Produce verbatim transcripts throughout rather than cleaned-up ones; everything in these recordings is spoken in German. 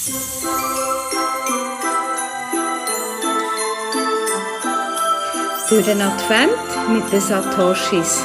Durch den Advent mit den Satoshis.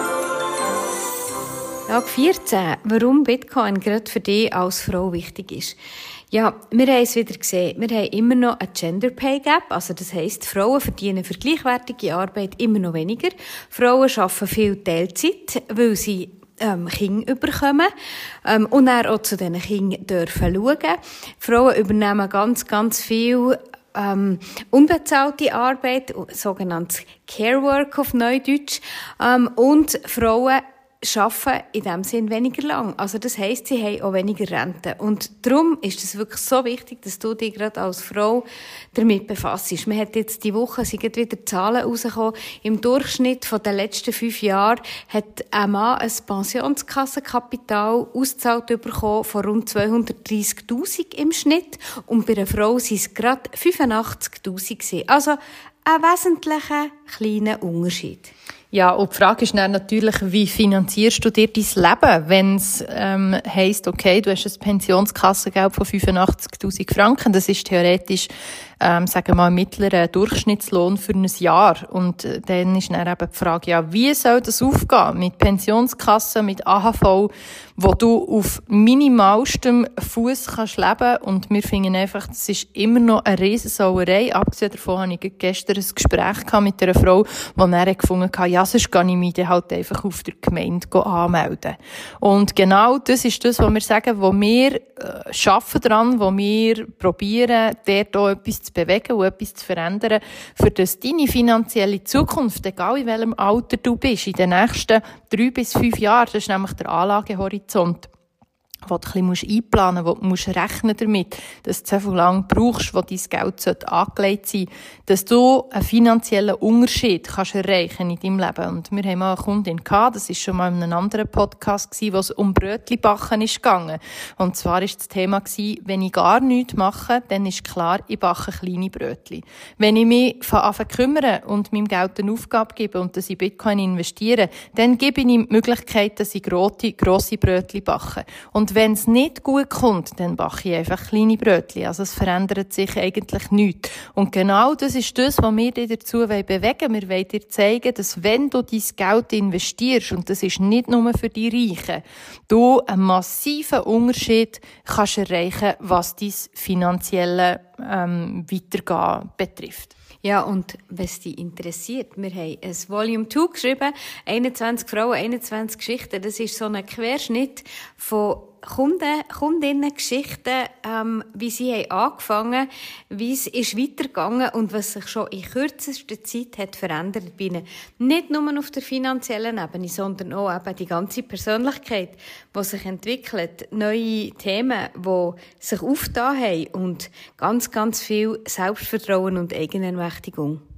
Tag vierzehn. Warum Bitcoin gerade für dich als Frau wichtig ist. Ja, wir haben es wieder gesehen. Wir haben immer noch ein Gender Pay Gap. Also das heisst, Frauen verdienen für gleichwertige Arbeit immer noch weniger. Frauen arbeiten viel Teilzeit, weil sie ähm, Kinder bekommen ähm, und dann auch zu diesen Kindern dürfen schauen. Frauen übernehmen ganz, ganz viel Ähm, unbezahlte Arbeit, sogenanntes Care Work auf Neudeutsch, ähm, und Frauen arbeiten in dem Sinn weniger lang. Also das heisst, sie haben auch weniger Rente. Und darum ist es wirklich so wichtig, dass du dich gerade als Frau damit befasst. Man hat jetzt die Woche, sind wieder Zahlen rausgekommen. Im Durchschnitt von den letzten fünf Jahren hat ein Mann ein Pensionskassenkapital ausgezahlt bekommen von rund zweihundertdreissigtausend im Schnitt. Und bei einer Frau sind es gerade fünfundachtzigtausend gewesen. Also ein wesentlicher kleiner Unterschied. Ja, und die Frage ist dann natürlich, wie finanzierst du dir dein Leben, wenn es ähm, heisst, okay, du hast ein Pensionskassengeld von fünfundachtzigtausend Franken, das ist theoretisch, ähm, sagen wir mal, ein mittlerer Durchschnittslohn für ein Jahr. Und äh, dann ist dann eben die Frage, ja, wie soll das aufgehen mit Pensionskassen, mit A H V, wo du auf minimalstem Fuß kannst leben. Und wir finden einfach, das ist immer noch eine Riesensauerei. Abgesehen davon habe ich gestern ein Gespräch gehabt mit einer Frau, die dann gefunden hat, ja, sonst kann ich mich dann halt einfach auf der Gemeinde anmelden. Und genau das ist das, was wir sagen, wo wir äh, arbeiten dran, wo wir probieren, dort auch etwas zu bewegen und etwas zu verändern, für das deine finanzielle Zukunft, egal in welchem Alter du bist, in den nächsten drei bis fünf Jahren, das ist nämlich der Anlagehorizont, wo du ein bisschen einplanen musst, wo du musst rechnen damit, dass du so viel lang brauchst, wo dein Geld angelegt sein sollte, dass du einen finanziellen Unterschied kannst erreichen in deinem Leben. Und wir haben mal eine Kundin gehabt, das war schon mal in einem anderen Podcast gewesen, wo es um Brötli-Backen ist gegangen. Und zwar war das Thema gewesen, wenn ich gar nichts mache, dann ist klar, ich backe kleine Brötli. Wenn ich mich von Anfang kümmere und meinem Geld eine Aufgabe gebe und dass ich Bitcoin investiere, dann gebe ich ihm die Möglichkeit, dass ich grosse, grosse Brötli backe. Und wenn es nicht gut kommt, dann backe ich einfach kleine Brötchen. Also es verändert sich eigentlich nichts. Und genau das ist das, was wir dir dazu bewegen wollen. Wir wollen dir zeigen, dass wenn du dein Geld investierst, und das ist nicht nur für die Reichen, du einen massiven Unterschied kannst erreichen, was dein finanzielle ähm, Weitergehen betrifft. Ja, und wenn es dich interessiert, wir haben ein Volume zwei geschrieben, einundzwanzig Frauen, einundzwanzig Geschichten. Das ist so ein Querschnitt von Kunden, Kundinnen-Geschichten, ähm, wie sie haben angefangen, wie es ist weitergegangen und was sich schon in kürzester Zeit hat verändert bei ihnen. Nicht nur auf der finanziellen Ebene, sondern auch eben die ganze Persönlichkeit, die sich entwickelt, neue Themen, die sich aufgetan haben und ganz, ganz viel Selbstvertrauen und Eigenermächtigung.